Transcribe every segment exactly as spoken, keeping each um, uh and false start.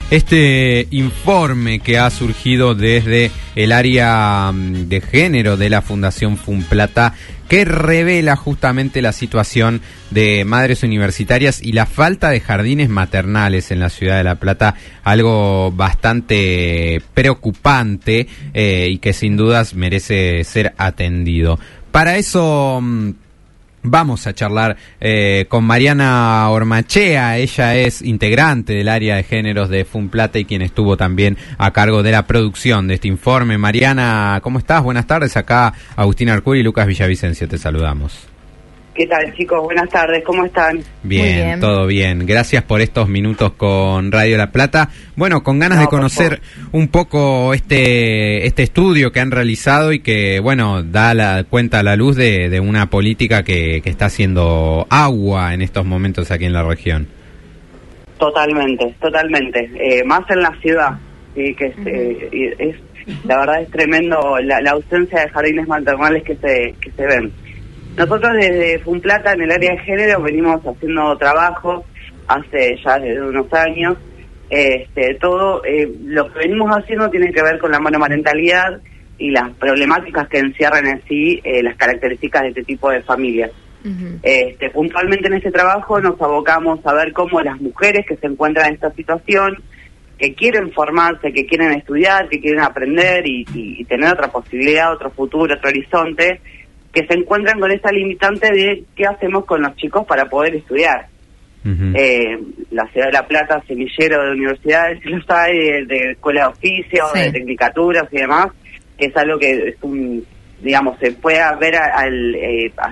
este informe que ha surgido desde el área de género de la Fundación Funplata, que revela justamente la situación de madres universitarias y la falta de jardines maternales en la ciudad de La Plata, algo bastante preocupante eh, y que sin dudas merece ser atendido. Para eso vamos a charlar eh, con Mariana Ormachea. Ella es integrante del área de géneros de Funplata y quien estuvo también a cargo de la producción de este informe. Mariana, ¿cómo estás? Buenas tardes. Acá Agustín Arcuri y Lucas Villavicencio te saludamos. ¿Qué tal, chicos? Buenas tardes, ¿cómo están? Bien, bien, todo bien. Gracias por estos minutos con Radio La Plata. Bueno, con ganas no, de conocer un poco este este estudio que han realizado y que, bueno, da la cuenta a la luz de, de una política que, que está haciendo agua en estos momentos aquí en la región. Totalmente, totalmente. Eh, más en la ciudad, sí, que es, uh-huh. eh, es la verdad es tremendo la, la ausencia de jardines maternales que se que se ven. Nosotros desde Funplata, en el área de género, venimos haciendo trabajo hace ya desde unos años. Este, todo eh, lo que venimos haciendo tiene que ver con la monomarentalidad y las problemáticas que encierran en sí eh, las características de este tipo de familias. Uh-huh. Este, puntualmente en este trabajo nos abocamos a ver cómo las mujeres que se encuentran en esta situación, que quieren formarse, que quieren estudiar, que quieren aprender y, y, y tener otra posibilidad, otro futuro, otro horizonte, que se encuentran con esa limitante de qué hacemos con los chicos para poder estudiar. Uh-huh. Eh, la ciudad de La Plata, semillero de universidades, los hay, de, de escuela de oficio, sí. de tecnicaturas y demás, que es algo que es un, digamos, se puede ver al, eh, a,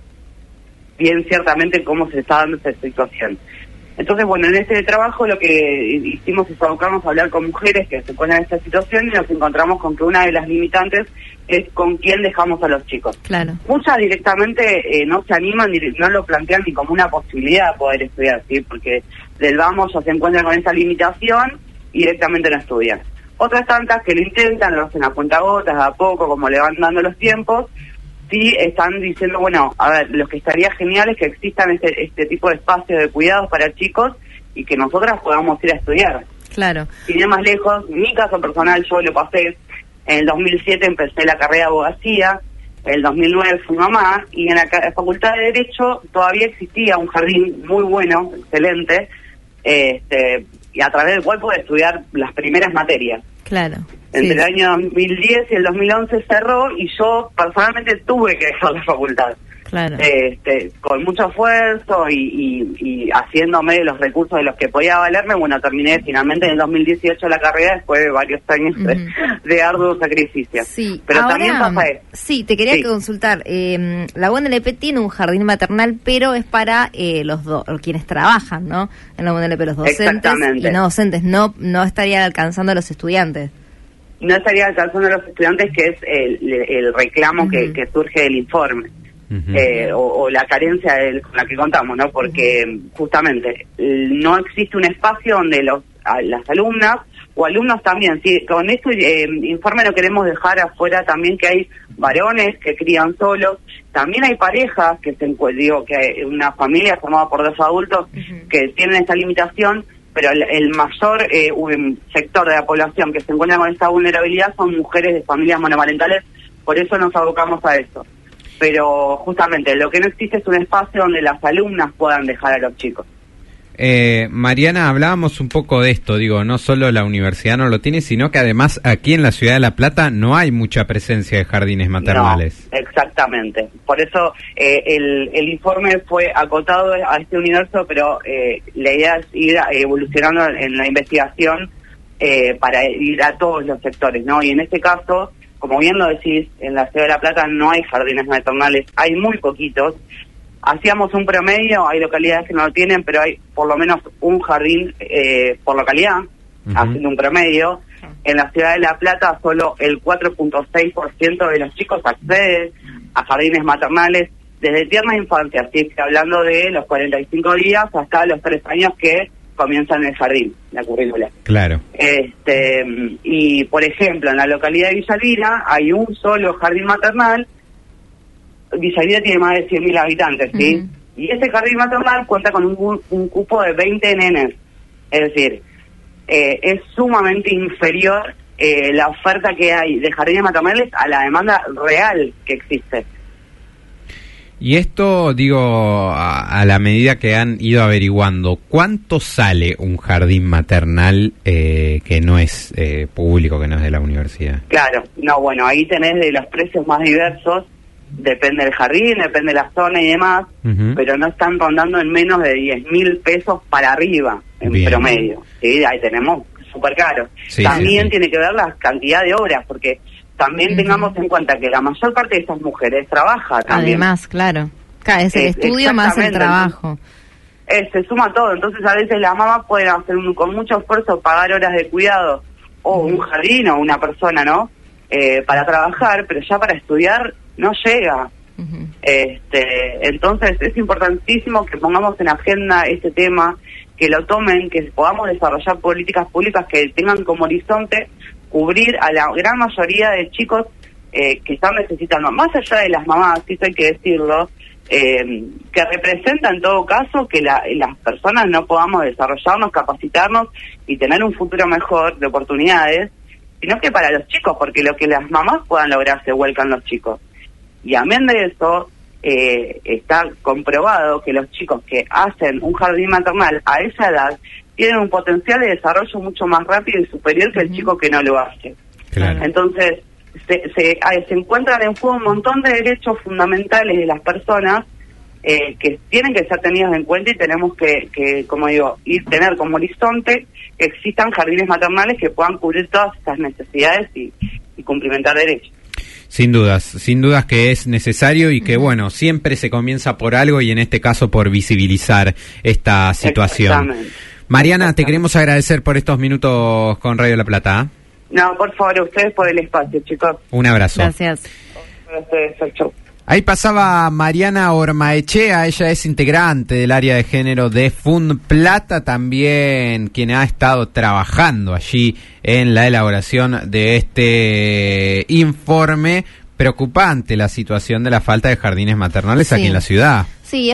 bien ciertamente cómo se está dando esa situación. Entonces, bueno, en este trabajo lo que hicimos es abocarnos a hablar con mujeres que se encuentran en esta situación y nos encontramos con que una de las limitantes es con quién dejamos a los chicos. Claro. Muchas directamente eh, no se animan, no lo plantean ni como una posibilidad de poder estudiar, ¿sí? Porque del vamos ya se encuentran con esa limitación y directamente no estudian. Otras tantas que lo intentan, lo hacen a cuentagotas, a poco, como le van dando los tiempos, sí están diciendo, bueno, a ver, lo que estaría genial es que existan este, este tipo de espacios de cuidados para chicos y que nosotras podamos ir a estudiar. Claro. Sin ir más lejos, en mi caso personal, yo lo pasé, en el dos mil siete empecé la carrera de abogacía, en el dos mil nueve fui mamá, y en la Facultad de Derecho todavía existía un jardín muy bueno, excelente, este, y a través del cual pude estudiar las primeras materias. Claro. Entre sí. el año dos mil diez y el dos mil once cerró y yo personalmente tuve que dejar la facultad. Claro. Este, con mucho esfuerzo y, y, y haciéndome de los recursos de los que podía valerme, bueno, terminé finalmente en el dos mil dieciocho la carrera después de varios años uh-huh. de, de arduo sacrificio. Sí. Pero ahora, también pasa esto. Sí, te quería sí. consultar. Eh, la U N L P tiene un jardín maternal, pero es para eh, los do- quienes trabajan, ¿no? En la U N L P, los docentes y no docentes. No, no estaría alcanzando a los estudiantes. No estaría alcanzando a los estudiantes, que es el, el reclamo uh-huh. que, que surge del informe. Uh-huh. eh, o, o la carencia del, con la que contamos, ¿no? Porque uh-huh. justamente no existe un espacio donde los a, las alumnas o alumnos también, sí, con este eh, informe no queremos dejar afuera también que hay varones que crían solos, también hay parejas que se digo que hay una familia formada por dos adultos uh-huh. que tienen esta limitación, pero el, el mayor eh, un sector de la población que se encuentra con esta vulnerabilidad son mujeres de familias monomarentales, por eso nos abocamos a eso. Pero justamente lo que no existe es un espacio donde las alumnas puedan dejar a los chicos. Eh, Mariana, hablábamos un poco de esto, digo, no solo la universidad no lo tiene, sino que además aquí en la ciudad de La Plata no hay mucha presencia de jardines maternales. No, exactamente. Por eso eh, el, el informe fue acotado a este universo, pero eh, la idea es ir evolucionando en la investigación eh, para ir a todos los sectores, ¿no? Y en este caso, como bien lo decís, en la ciudad de La Plata no hay jardines maternales, hay muy poquitos. Hacíamos un promedio, hay localidades que no lo tienen, pero hay por lo menos un jardín eh, por localidad, uh-huh. haciendo un promedio. En la ciudad de La Plata solo el cuatro punto seis por ciento de los chicos accede a jardines maternales desde tierna infancia, así que hablando de los cuarenta y cinco días hasta los tres años que comienzan el jardín, la currícula. Claro. Este, y por ejemplo, en la localidad de Villa Elvira hay un solo jardín maternal. Villa Elvira tiene más de cien mil habitantes, ¿sí? Uh-huh. Y ese jardín maternal cuenta con un, un cupo de veinte nenes. Es decir, eh, es sumamente inferior eh, la oferta que hay de jardines maternales a la demanda real que existe. Y esto, digo, a, a la medida que han ido averiguando, ¿cuánto sale un jardín maternal eh, que no es eh, público, que no es de la universidad? Claro, no, bueno, ahí tenés de los precios más diversos, depende del jardín, depende de la zona y demás, uh-huh. pero no están rondando en menos de diez mil pesos para arriba, en Bien. promedio. ¿Sí? Ahí tenemos súper caro. Sí, También sí, sí. tiene que ver la cantidad de horas, porque... También tengamos en cuenta que la mayor parte de esas mujeres trabaja también. Además, claro. Es el estudio más el trabajo. Eh, se suma todo. Entonces, a veces las mamás pueden hacer un, con mucho esfuerzo pagar horas de cuidado o un jardín o una persona, ¿no? Eh, para trabajar, pero ya para estudiar no llega. Uh-huh. Este, entonces, es importantísimo que pongamos en agenda este tema, que lo tomen, que podamos desarrollar políticas públicas que tengan como horizonte cubrir a la gran mayoría de chicos eh, que están necesitando, más allá de las mamás, sí hay que decirlo, eh, que representa en todo caso que la, las personas no podamos desarrollarnos, capacitarnos y tener un futuro mejor de oportunidades, sino que para los chicos, porque lo que las mamás puedan lograr se vuelcan los chicos. Y amén de eso, eh, está comprobado que los chicos que hacen un jardín maternal a esa edad tienen un potencial de desarrollo mucho más rápido y superior que el chico que no lo hace. Claro. Entonces, se, se, se encuentran en juego un montón de derechos fundamentales de las personas eh, que tienen que ser tenidos en cuenta y tenemos que, que como digo, ir tener como horizonte que existan jardines maternales que puedan cubrir todas estas necesidades y, y cumplimentar derechos. Sin dudas, sin dudas que es necesario y que, bueno, siempre se comienza por algo y en este caso por visibilizar esta situación. Mariana, te queremos agradecer por estos minutos con Radio La Plata. No, por favor, ustedes por el espacio, chicos. Un abrazo. Gracias. Gracias, chau. Ahí pasaba Mariana Ormaechea, ella es integrante del área de género de Funplata, también quien ha estado trabajando allí en la elaboración de este informe. Preocupante la situación de la falta de jardines maternales sí. aquí en la ciudad. Sí.